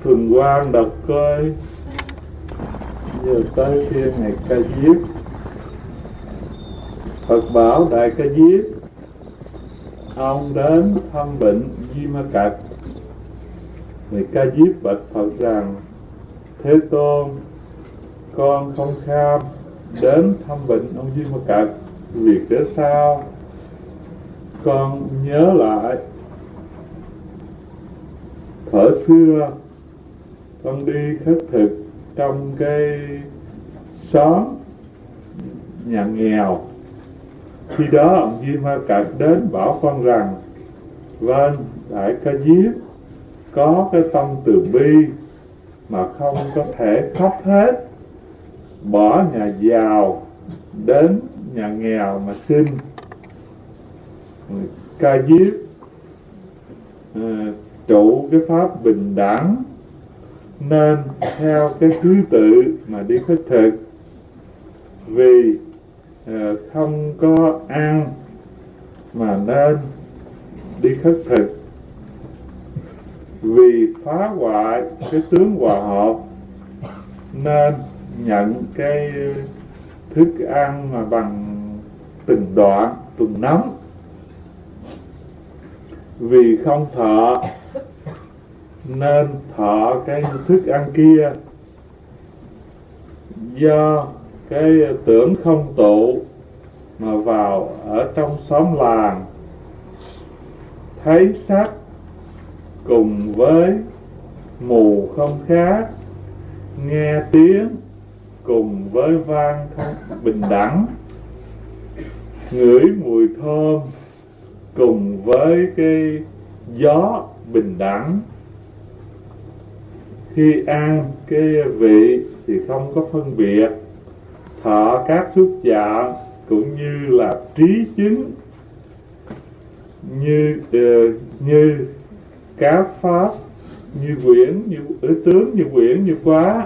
Thường Quang đọc coi. Giờ tới phiên ngày Ca Diếp. Phật bảo Đại Ca Diếp, ông đến thăm bệnh Di Ma Cật. Người Ca Diếp bạch Phật rằng: Thế Tôn, con không kham đến thăm bệnh ông Di Ma Cật. Việc để sao? Con nhớ lại thuở xưa con đi khất thực trong cái xóm nhà nghèo. Khi đó ông Di Ma Cật đến bảo con rằng: Vâng, Đại Ca Diếp, có cái tâm từ bi mà không có thể khóc hết, bỏ nhà giàu đến nhà nghèo mà xin. Ca Diếp trụ cái pháp bình đẳng, nên theo cái thứ tự mà đi khất thực. Vì không có ăn mà nên đi khất thực. Vì phá hoại cái tướng hòa hợp nên nhận cái thức ăn mà bằng từng đoạn, từng nắm. Vì không thọ nên thọ cái thức ăn kia. Do cái tưởng không tụ mà vào ở trong xóm làng, thấy sắc cùng với mù không khác, nghe tiếng cùng với vang không bình đẳng, ngửi mùi thơm cùng với cái gió bình đẳng. Khi ăn cái vị thì không có phân biệt, thọ các xúc chạm cũng như là trí chứng, như các pháp, như quyển, như tướng, như quyển, như quá,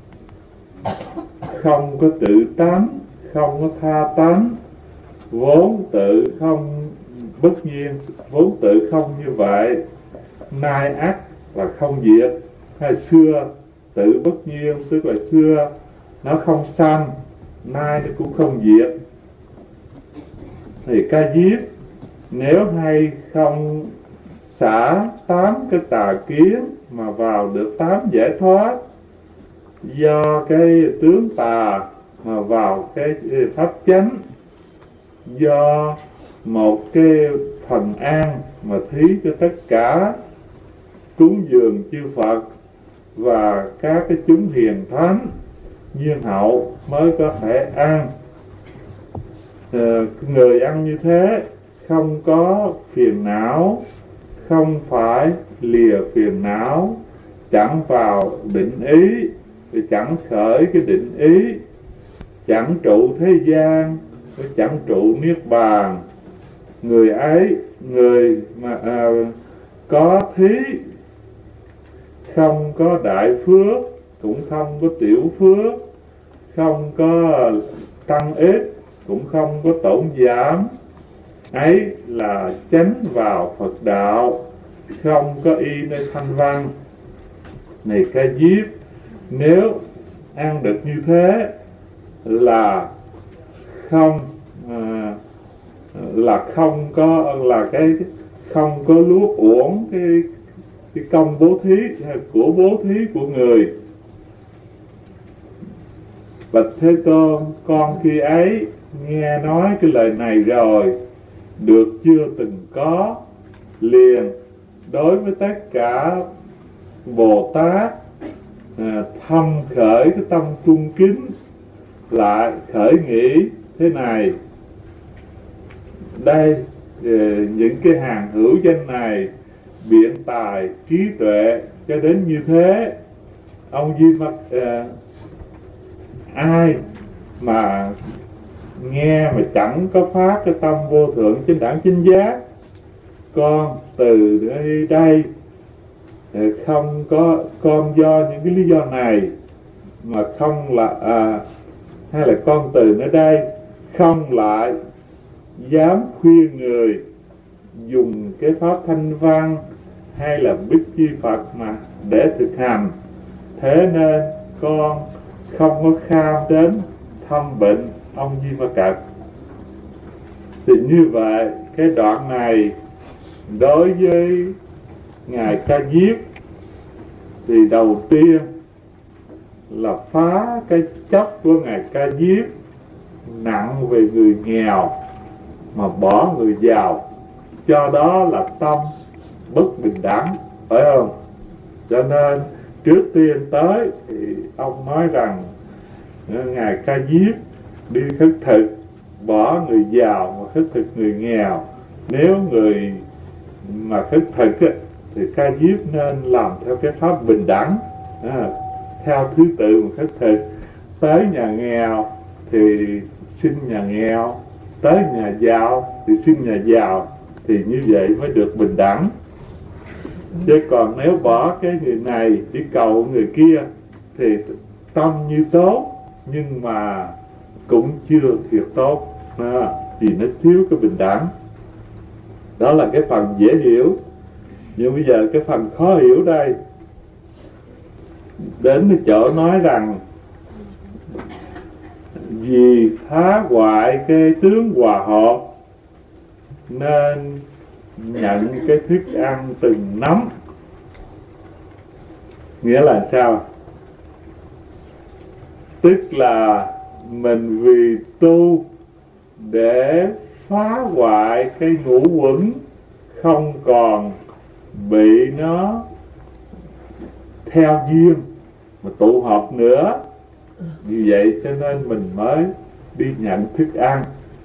không có tự tánh, không có tha tánh, vốn tự không bất nhiên, vốn tự không như vậy, nay ắt là không diệt. Hay xưa tự bất nhiên, tức là xưa nó không sanh, nay nó cũng không diệt. Thì Ca Diếp, nếu hay không xả 8 cái tà kiến mà vào được 8 giải thoát, do cái tướng tà mà vào cái pháp chánh, do một cái phần an mà thí cho tất cả cúng dường chư Phật và các cái chúng hiền thánh nhiên hậu mới có thể ăn. Người ăn như thế không có phiền não, không phải lìa phiền não, chẳng vào định ý, chẳng khởi cái định ý, chẳng trụ thế gian, chẳng trụ niết bàn. Người ấy, người mà có thí, không có đại phước, cũng không có tiểu phước, không có tăng ít, cũng không có tổn giảm, ấy là chánh vào Phật đạo, không có y nơi thanh văn. Này Ca Diếp, nếu ăn được như thế là không không có luốt uổng cái công bố thí của bố thí của người. Bạch Thế Tôn, con khi ấy nghe nói cái lời này rồi, được chưa từng có, liền đối với tất cả Bồ Tát thâm khởi cái tâm cung kính, lại khởi nghĩ thế này: đây, những cái hàng hữu danh này biện tài trí tuệ cho đến như thế, ông Di Ma ai mà nghe mà chẳng có phát cái tâm vô thượng chánh đẳng chánh giác. Con từ đây không có, con do những cái lý do này mà không là hay là con từ nơi đây không lại dám khuyên người dùng cái pháp thanh văn hay là biết chi Phật mà để thực hành. Thế nên con không có kham đến thăm bệnh ông Di Ma Cật. Thì như vậy cái đoạn này đối với Ngài Ca Diếp thì đầu tiên là phá cái chấp của Ngài Ca Diếp nặng về người nghèo mà bỏ người giàu, cho đó là tâm bất bình đẳng, phải không? Cho nên trước tiên tới thì ông nói rằng Ngài Ca Diếp đi khất thực, bỏ người giàu mà khất thực người nghèo. Nếu người mà khất thực thì Ca Diếp nên làm theo cái pháp bình đẳng, theo thứ tự mà khất thực. Tới nhà nghèo thì xin nhà nghèo, tới nhà giàu thì xin nhà giàu, thì như vậy mới được bình đẳng. Chứ còn nếu bỏ cái người này đi cầu người kia thì tâm như tốt nhưng mà cũng chưa thiệt tốt, vì nó thiếu cái bình đẳng. Đó là cái phần dễ hiểu. Nhưng bây giờ cái phần khó hiểu đây, đến cái chỗ nói rằng vì phá hoại cái tướng hòa hợp nên nhận cái thức ăn từng nắm. Nghĩa là sao? Tức là mình vì tu để phá hoại cái ngũ uẩn không còn bị nó theo duyên mà tụ họp nữa. Như vậy cho nên mình mới đi nhận thức ăn.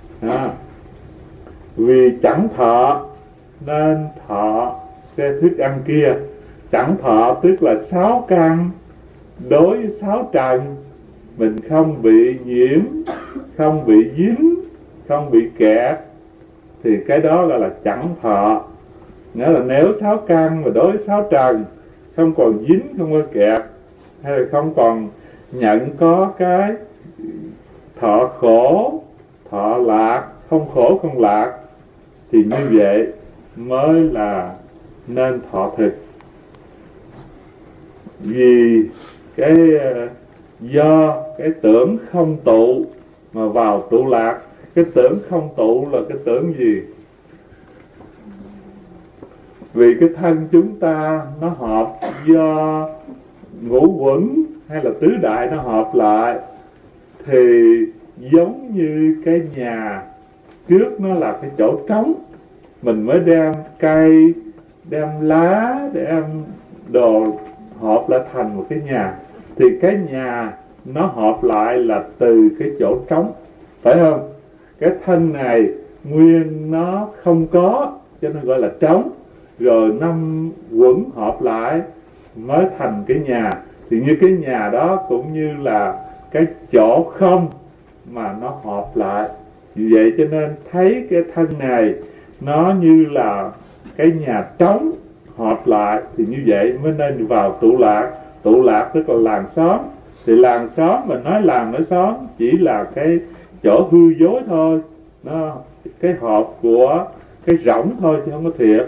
Vì chẳng thọ nên thọ cái thức ăn kia. Chẳng thọ tức là 6 căn đối với 6 trần, mình không bị nhiễm, không bị dính, không bị kẹt, thì cái đó gọi là chẳng thọ. Nghĩa là nếu 6 căn mà đối với 6 trần không còn dính, không có kẹt, hay là không còn nhận có cái thọ khổ, thọ lạc, không khổ không lạc, thì như vậy mới là nên thọ thực. Vì cái do cái tưởng không tụ mà vào tụ lạc. Cái tưởng không tụ là cái tưởng gì? Vì cái thân chúng ta nó hợp do ngũ uẩn hay là tứ đại nó hợp lại, thì giống như cái nhà trước nó là cái chỗ trống, mình mới đem cây, đem lá, đem đồ hợp lại thành một cái nhà. Thì cái nhà nó hợp lại là từ cái chỗ trống, phải không? Cái thân này nguyên nó không có, cho nên gọi là trống. Rồi 5 uẩn hợp lại mới thành cái nhà. Thì như cái nhà đó cũng như là cái chỗ không mà nó hợp lại. Vì vậy cho nên thấy cái thân này nó như là cái nhà trống hợp lại, thì như vậy mới nên vào tụ lạc. Tụ lạc tức là làng xóm. Thì làng xóm, mình nói làng nói xóm chỉ là cái chỗ hư dối thôi, nó cái hợp của cái rỗng thôi chứ không có thiệt.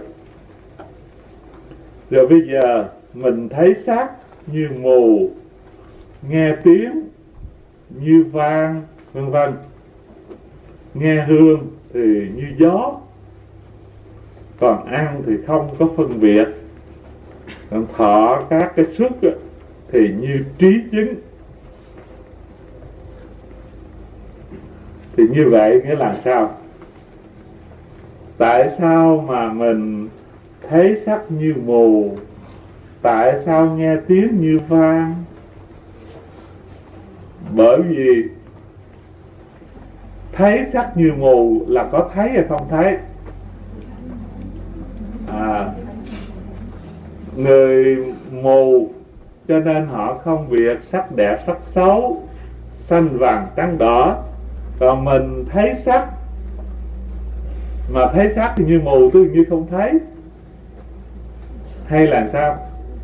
Rồi bây giờ mình thấy sắc như mù, nghe tiếng như vang, vân vân. Nghe hương thì như gió, còn ăn thì không có phân biệt. Còn thọ các cái xúc thì như trí chứng. Thì như vậy nghĩa là sao? Tại sao mà mình thấy sắc như mù? Tại sao nghe tiếng như vang? Bởi vì thấy sắc như mù là có thấy hay không thấy? Người mù cho nên họ không biệt sắc đẹp sắc xấu, xanh vàng trắng đỏ. Còn mình thấy sắc, mà thấy sắc thì như mù, tức như không thấy. Hay là sao?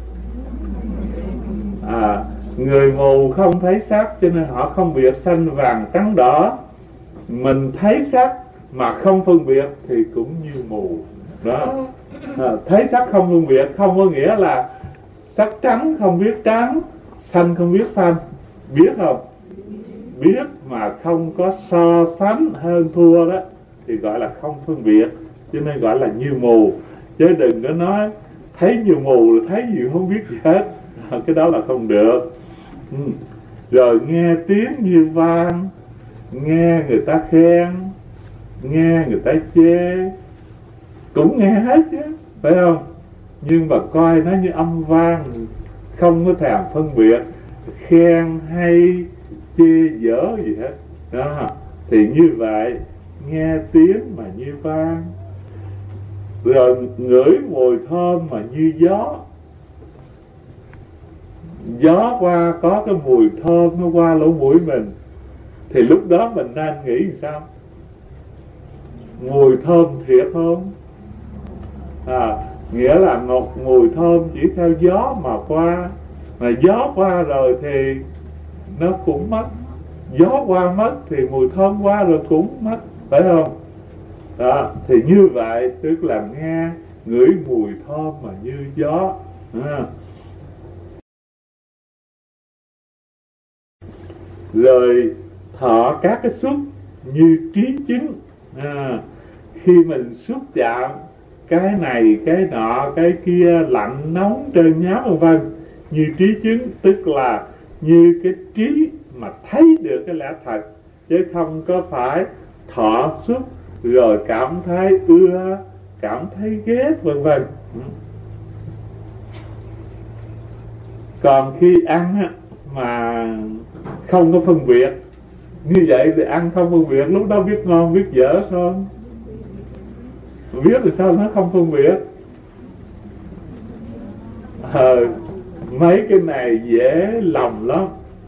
Người mù không thấy sắc cho nên họ không biệt xanh vàng trắng đỏ. Mình thấy sắc mà không phân biệt thì cũng như mù đó. Thấy sắc không phân biệt không có nghĩa là sắc trắng không biết trắng, xanh không biết xanh. Biết không? Biết mà không có so sánh hơn thua đó thì gọi là không phân biệt, cho nên gọi là như mù. Chứ đừng có nói thấy như mù là thấy gì không biết gì hết, cái đó là không được. Rồi nghe tiếng như vang, nghe người ta khen, nghe người ta chê, cũng nghe hết chứ, phải không? Nhưng mà coi nó như âm vang, không có thèm phân biệt khen hay chê dở gì hết đó. Thì như vậy nghe tiếng mà như vang, rồi ngửi mùi thơm mà như gió. Gió qua có cái mùi thơm nó qua lỗ mũi mình, thì lúc đó mình nên nghĩ sao? Mùi thơm thiệt không? Nghĩa là một mùi thơm chỉ theo gió mà qua, mà gió qua rồi thì nó cũng mất. Gió qua mất thì mùi thơm qua rồi cũng mất, phải không? Đó, thì như vậy tức là nghe ngửi mùi thơm mà như gió. Rồi thọ các cái xúc như trí chứng. Khi mình xúc chạm cái này cái nọ cái kia, lạnh nóng trơn nháo vân vân, như trí chứng tức là như cái trí mà thấy được cái lẽ thật, chứ không có phải thọ xúc rồi cảm thấy ưa, cảm thấy ghét vân vân. Còn khi ăn mà không có phân biệt, như vậy thì ăn không phân biệt, lúc đó biết ngon biết dở không? Biết thì sao nó không phân biệt? Mấy cái này dễ lòng lắm.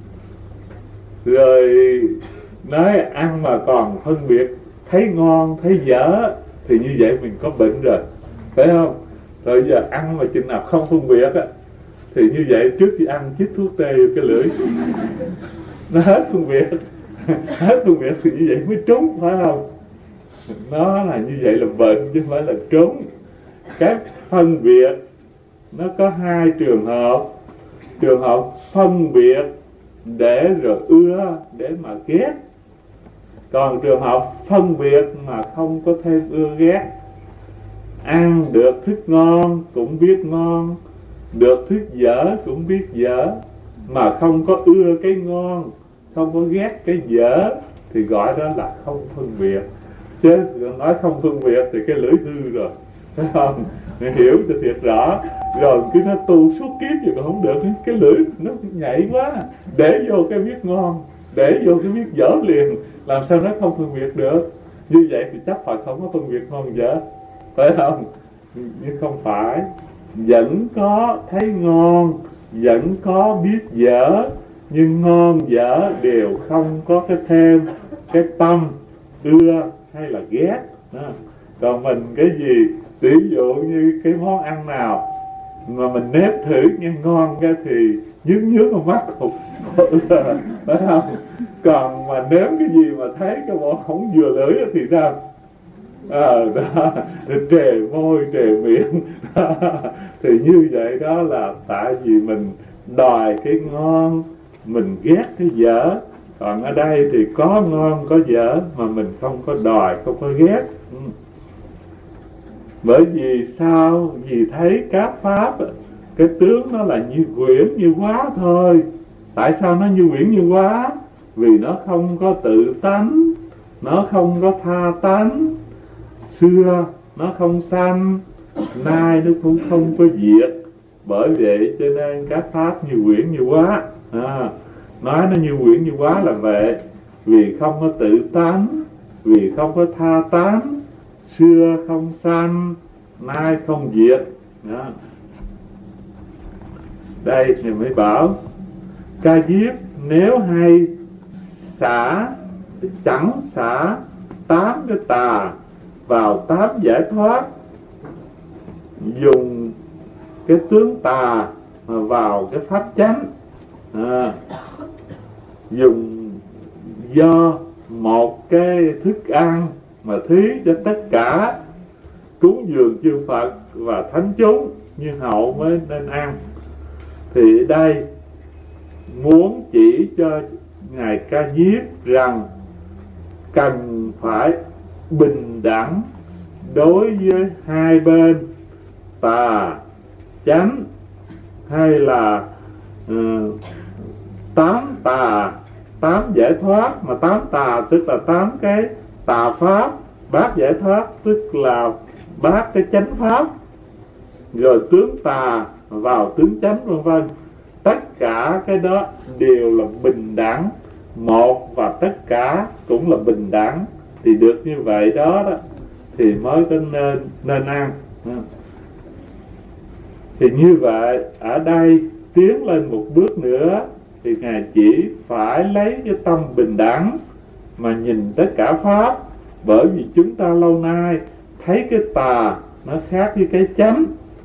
Rồi nói ăn mà còn phân biệt thấy ngon thấy dở thì như vậy mình có bệnh rồi, phải không? Rồi giờ ăn mà chừng nào không phân biệt á thì như vậy trước khi ăn chích thuốc tê vô cái lưỡi, nó hết phân biệt. Hết phân biệt thì như vậy mới trúng, phải không? Nó là như vậy là bệnh chứ không phải là trúng. Cái phân biệt nó có hai trường hợp. Trường hợp phân biệt để rồi ưa, để mà ghét. Còn trường hợp phân biệt mà không có thêm ưa ghét. Ăn được thức ngon cũng biết ngon, được thức dở cũng biết dở, mà không có ưa cái ngon, không có ghét cái dở thì gọi đó là không phân biệt. Chứ nói không phân biệt thì cái lưỡi hư rồi, phải không? Hiểu cho thiệt rõ. Rồi cứ nó tu suốt kiếp gì còn không được, cái lưỡi nó nhảy quá, để vô cái biết ngon, để vô cái biết dở liền, làm sao nó không phân biệt được? Như vậy thì chắc phải không có phân biệt ngon dở, phải không? Nhưng không phải, vẫn có thấy ngon, vẫn có biết dở, nhưng ngon dở đều không có cái thêm cái tâm ưa hay là ghét. Còn mình cái gì, ví dụ như cái món ăn nào mà mình nếm thử nghe ngon cái thì nhướng con mắt cũng phải không? Còn mà nếm cái gì mà thấy cái bộ không vừa lưỡi thì sao? Đó, trề môi trề miệng. Thì như vậy đó là tại vì mình đòi cái ngon, mình ghét cái dở. Còn ở đây thì có ngon có dở mà mình không có đòi, không có ghét. Bởi vì sao? Vì thấy các pháp cái tướng nó là như quyển như hóa thôi. Tại sao nó như quyển như hóa? Vì nó không có tự tánh, nó không có tha tánh. Xưa nó không sanh, nay nó cũng không có diệt. Bởi vậy cho nên các pháp như quyển như hóa. Nói nó như quyển như hóa là vậy. Vì không có tự tánh, vì không có tha tánh, xưa không sanh, nay không diệt. Đó. Đây thì mới bảo Ca Diếp nếu hay chẳng xả 8 cái tà vào 8 giải thoát, dùng cái tướng tà vào cái pháp chánh, dùng do một cái thức ăn mà thí cho tất cả, cúng dường chư Phật và thánh chúng như hậu mới nên ăn. Thì đây muốn chỉ cho Ngài Ca Diếp rằng cần phải bình đẳng đối với hai bên, tà chánh hay là tám tà tám giải thoát. Mà tám tà tức là tám cái tà pháp, bát giải thoát tức là bát cái chánh pháp, rồi tướng tà vào tướng chánh vân vân. Tất cả cái đó đều là bình đẳng một, và tất cả cũng là bình đẳng. Thì được như vậy đó thì mới có nên ăn. Thì như vậy ở đây tiến lên một bước nữa thì Ngài chỉ phải lấy cái tâm bình đẳng mà nhìn tất cả pháp. Bởi vì chúng ta lâu nay thấy cái tà nó khác với cái chánh,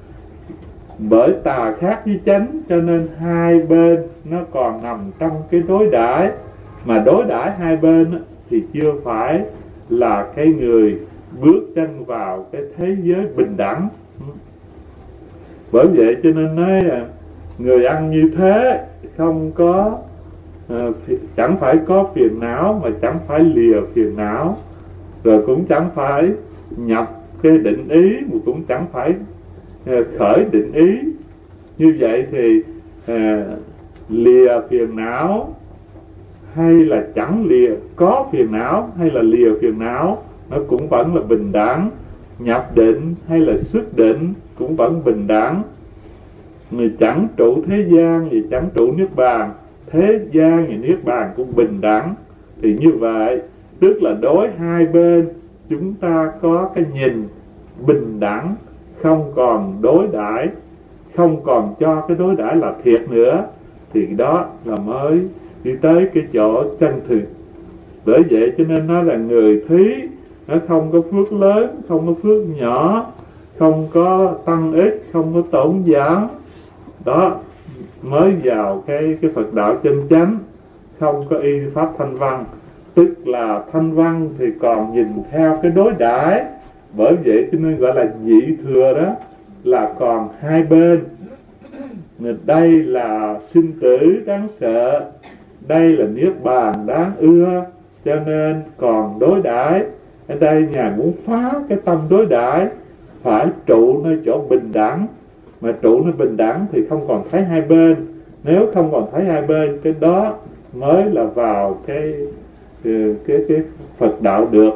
bởi tà khác với chánh cho nên hai bên nó còn nằm trong cái đối đãi. Mà đối đãi hai bên thì chưa phải là cái người bước chân vào cái thế giới bình đẳng. Bởi vậy cho nên nói người ăn như thế không có chẳng phải có phiền não, mà chẳng phải lìa phiền não, rồi cũng chẳng phải nhập cái định ý, mà cũng chẳng phải khởi định ý. Như vậy thì lìa phiền não hay là chẳng lìa, có phiền não hay là lìa phiền não, nó cũng vẫn là bình đẳng. Nhập định hay là xuất định cũng vẫn bình đẳng. Người chẳng trụ thế gian thì chẳng trụ niết bàn, thế gian và niết bàn cũng bình đẳng. Thì như vậy tức là đối hai bên chúng ta có cái nhìn bình đẳng, không còn đối đãi, không còn cho cái đối đãi là thiệt nữa, thì đó là mới đi tới cái chỗ chân thực. Bởi vậy cho nên nó là người thí, nó không có phước lớn, không có phước nhỏ, không có tăng ích, không có tổn giảm, đó mới vào cái Phật đạo chân chánh. Không có y pháp thanh văn, tức là thanh văn thì còn nhìn theo cái đối đãi. Bởi vậy cho nên gọi là nhị thừa, đó là còn hai bên. Đây là sinh tử đáng sợ, đây là niết bàn đáng ưa, cho nên còn đối đãi. Ở đây Ngài muốn phá cái tâm đối đãi, phải trụ nơi chỗ bình đẳng. Mà trụ nơi bình đẳng thì không còn thấy hai bên. Nếu không còn thấy hai bên, cái đó mới là vào cái Phật đạo được.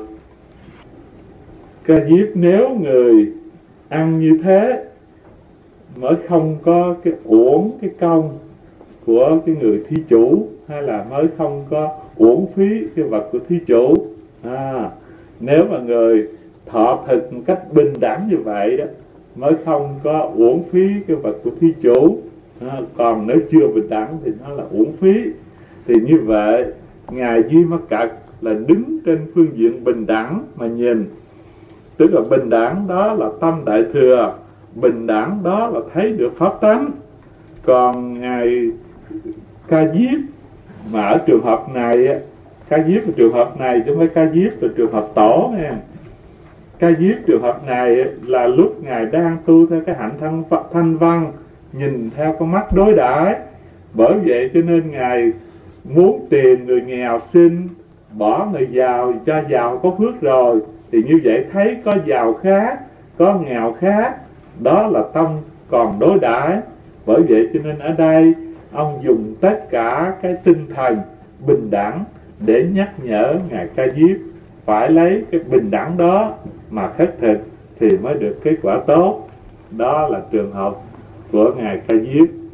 Ca Diếp nếu người ăn như thế mới không có cái uổng cái công của cái người thí chủ, hay là mới không có uổng phí cái vật của thí chủ. Nếu mà người thọ thực một cách bình đẳng như vậy đó, mới không có uổng phí cái vật của thí chủ. Còn nếu chưa bình đẳng thì nó là uổng phí. Thì như vậy Ngài Duy Ma Cật là đứng trên phương diện bình đẳng mà nhìn. Tức là bình đẳng đó là tâm đại thừa, bình đẳng đó là thấy được pháp tánh. Còn Ngài Ca Diếp mà ở trường hợp này, Ca Diếp ở trường hợp này chứ không phải Ca Diếp là trường hợp tổ nha. Ca Diếp trường hợp này là lúc Ngài đang tu theo cái hạnh thanh văn, nhìn theo con mắt đối đãi. Bởi vậy cho nên Ngài muốn tìm người nghèo xin, bỏ người giàu cho giàu có phước rồi. Thì như vậy thấy có giàu khác, có nghèo khác, đó là tâm còn đối đãi. Bởi vậy cho nên ở đây ông dùng tất cả cái tinh thần bình đẳng để nhắc nhở Ngài Ca Diếp phải lấy cái bình đẳng đó mà khất thực thì mới được kết quả tốt. Đó là trường hợp của Ngài Ca Diếp.